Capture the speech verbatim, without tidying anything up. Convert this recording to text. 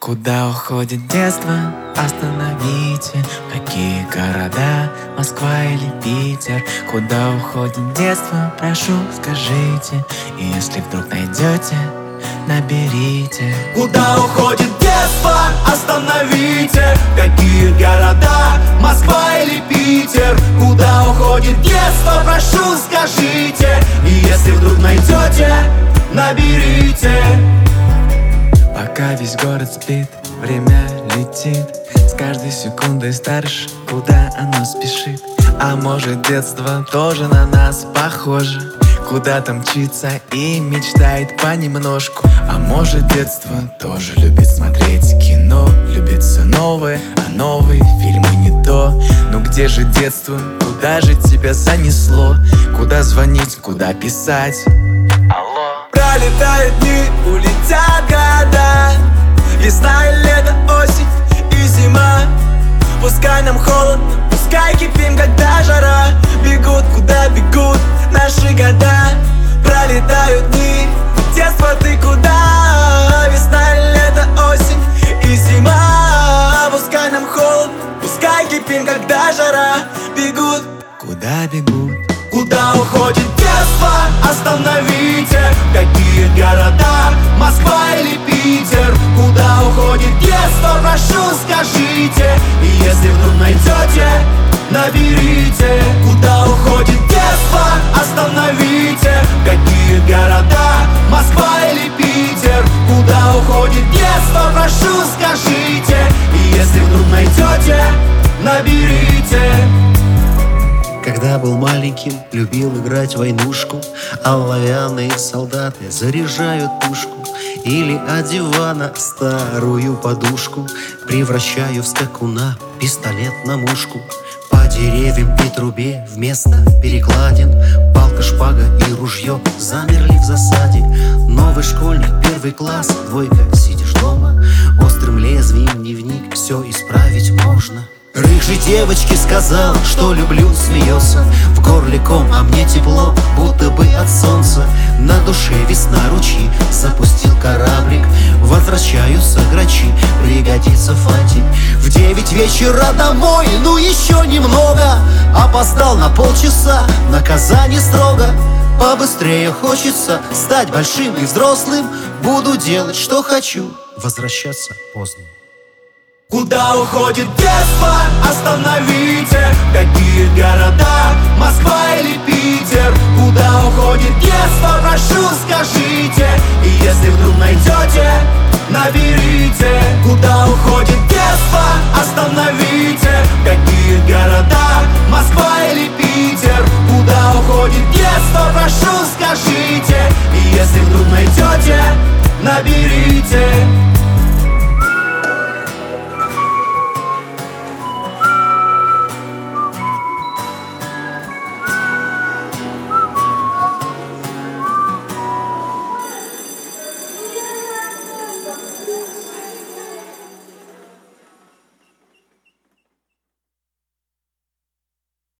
Куда уходит детство? Остановите. Какие города? Москва или Питер? Куда уходит детство? Прошу, скажите. И если вдруг найдете, наберите. Куда уходит детство? Остановите. Какие города? Москва или Питер? Куда уходит детство? Прошу, скажите. И если вдруг найдете, наберите. Пока весь город спит, время летит. С каждой секундой старше, куда оно спешит. А может, детство тоже на нас похоже? Куда-то мчится и мечтает понемножку. А может, детство тоже любит смотреть кино, любит все новое, а новые фильмы не то. Ну где же детство? Куда же тебя занесло? Куда звонить, куда писать? Алло. Пролетают дни, улетят года. Весна и лето, осень и зима. Пускай нам холодно, пускай кипим, когда жара. Бегут, куда бегут наши года. Пролетают дни, детство, ты куда? Весна и лето, осень и зима. Пускай нам холодно, пускай кипим, когда жара. Бегут, куда бегут? Куда уходит детство? Остановите. Какие города? Москва или Питер? Куда уходит детство? Прошу, скажите. И если вдруг найдете, наберите. Куда уходит детство? Остановите. Какие города? Москва или Питер? Куда уходит детство? Прошу, скажите. И если вдруг найдете, наберите. Когда был маленьким, любил играть в войнушку, а оловянные солдаты заряжают пушку. Или от дивана старую подушку превращаю в скакуна, пистолет на мушку. По деревьям и трубе вместо перекладин палка, шпага и ружье замерли в засаде. Новый школьник, первый класс, двойка, сидишь дома. Острым лезвием дневник, все исправить можно. Рыжей девочке сказал, что люблю, смеется. В горле ком, а мне тепло, будто бы от солнца. На душе весна, ручьи, запустил кораблик. Возвращаются грачи, пригодится фантик. В девять вечера домой, ну еще немного. Опоздал на полчаса, наказание строго. Побыстрее хочется стать большим и взрослым. Буду делать, что хочу, возвращаться поздно. Куда уходит детство? Остановите. Какие города? Москва или Питер? Куда уходит детство?